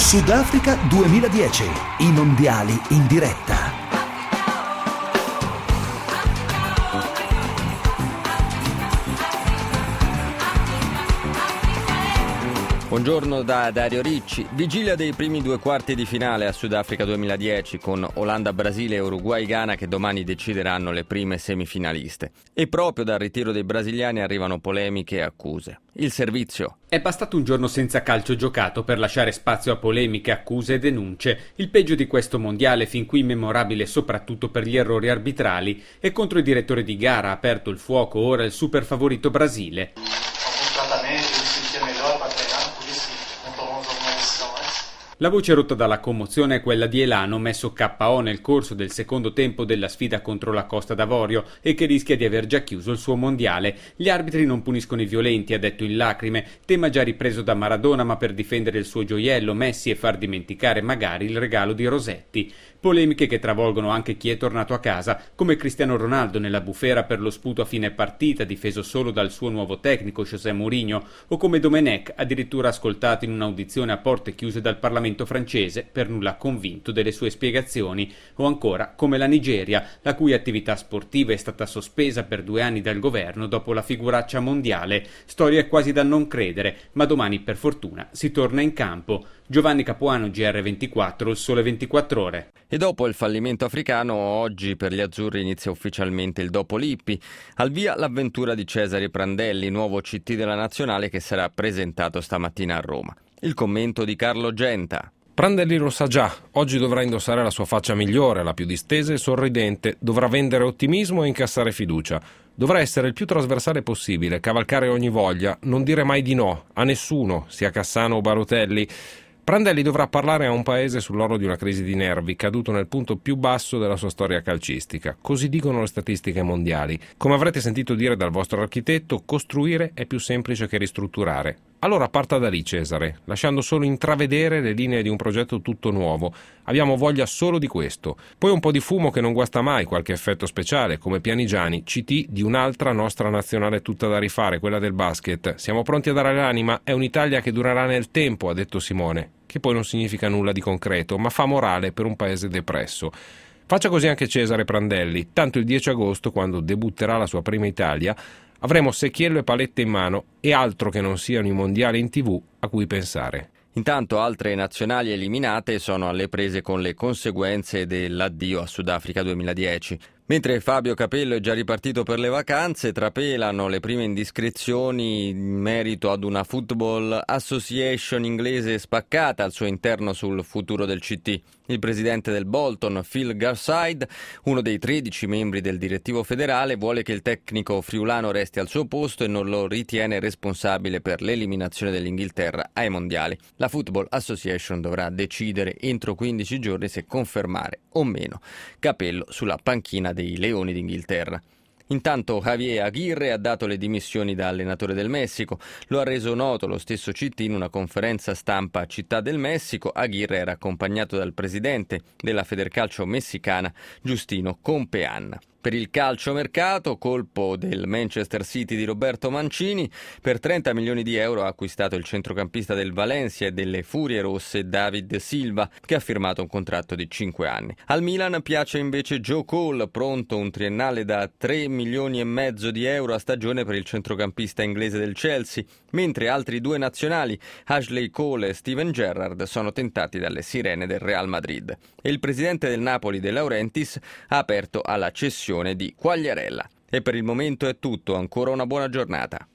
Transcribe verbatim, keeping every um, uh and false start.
Sudafrica duemiladieci, i mondiali in diretta. Buongiorno da Dario Ricci. Vigilia dei primi due quarti di finale a Sudafrica duemiladieci con Olanda-Brasile e Uruguay-Ghana che domani decideranno le prime semifinaliste. E proprio dal ritiro dei brasiliani arrivano polemiche e accuse. Il servizio. È bastato un giorno senza calcio giocato per lasciare spazio a polemiche, accuse e denunce. Il peggio di questo mondiale, fin qui memorabile soprattutto per gli errori arbitrali, e contro il direttore di gara ha aperto il fuoco ora il super favorito Brasile. La voce rotta dalla commozione è quella di Elano, messo K O nel corso del secondo tempo della sfida contro la Costa d'Avorio e che rischia di aver già chiuso il suo mondiale. Gli arbitri non puniscono i violenti, ha detto in lacrime, tema già ripreso da Maradona ma per difendere il suo gioiello Messi e far dimenticare magari il regalo di Rosetti. Polemiche che travolgono anche chi è tornato a casa, come Cristiano Ronaldo nella bufera per lo sputo a fine partita difeso solo dal suo nuovo tecnico José Mourinho, o come Domenech, addirittura ascoltato in un'audizione a porte chiuse dal Parlamento francese, per nulla convinto delle sue spiegazioni, o ancora come la Nigeria, la cui attività sportiva è stata sospesa per due anni dal governo dopo la figuraccia mondiale. Storia quasi da non credere, ma domani per fortuna si torna in campo. Giovanni Capuano, G R ventiquattro, Il Sole ventiquattro Ore. E dopo il fallimento africano, oggi per gli azzurri inizia ufficialmente il dopo Lippi. Al via l'avventura di Cesare Prandelli, nuovo C T della Nazionale che sarà presentato stamattina a Roma. Il commento di Carlo Genta. Prandelli lo sa già, oggi dovrà indossare la sua faccia migliore, la più distesa e sorridente, dovrà vendere ottimismo e incassare fiducia. Dovrà essere il più trasversale possibile, cavalcare ogni voglia, non dire mai di no, a nessuno, sia Cassano o Barotelli. Prandelli dovrà parlare a un paese sull'orlo di una crisi di nervi, caduto nel punto più basso della sua storia calcistica. Così dicono le statistiche mondiali. Come avrete sentito dire dal vostro architetto, costruire è più semplice che ristrutturare. Allora parta da lì, Cesare, lasciando solo intravedere le linee di un progetto tutto nuovo. Abbiamo voglia solo di questo. Poi un po' di fumo che non guasta mai, qualche effetto speciale, come Pianigiani, C T di un'altra nostra nazionale tutta da rifare, quella del basket. Siamo pronti a dare l'anima, è un'Italia che durerà nel tempo, ha detto Simone, che poi non significa nulla di concreto, ma fa morale per un paese depresso. Faccia così anche Cesare Prandelli, tanto il dieci agosto, quando debutterà la sua prima Italia, avremo secchiello e palette in mano e altro che non siano i mondiali in tivù a cui pensare. Intanto altre nazionali eliminate sono alle prese con le conseguenze dell'addio a Sudafrica duemiladieci. Mentre Fabio Capello è già ripartito per le vacanze, trapelano le prime indiscrezioni in merito ad una Football Association inglese spaccata al suo interno sul futuro del C T. Il presidente del Bolton, Phil Garside, uno dei tredici membri del direttivo federale, vuole che il tecnico friulano resti al suo posto e non lo ritiene responsabile per l'eliminazione dell'Inghilterra ai mondiali. La Football Association dovrà decidere entro quindici giorni se confermare o meno Capello sulla panchina dei Leoni d'Inghilterra. Intanto Javier Aguirre ha dato le dimissioni da allenatore del Messico. Lo ha reso noto lo stesso C T in una conferenza stampa a Città del Messico. Aguirre era accompagnato dal presidente della Federcalcio messicana, Justino Compeán. Per il calciomercato, colpo del Manchester City di Roberto Mancini, per trenta milioni di euro ha acquistato il centrocampista del Valencia e delle Furie Rosse David Silva, che ha firmato un contratto di cinque anni. Al Milan piace invece Joe Cole, pronto un triennale da tre milioni e mezzo di euro a stagione per il centrocampista inglese del Chelsea, mentre altri due nazionali, Ashley Cole e Steven Gerrard, sono tentati dalle sirene del Real Madrid. E il presidente del Napoli, De Laurentiis, ha aperto alla cessione di Quagliarella. E per il momento è tutto, ancora una buona giornata.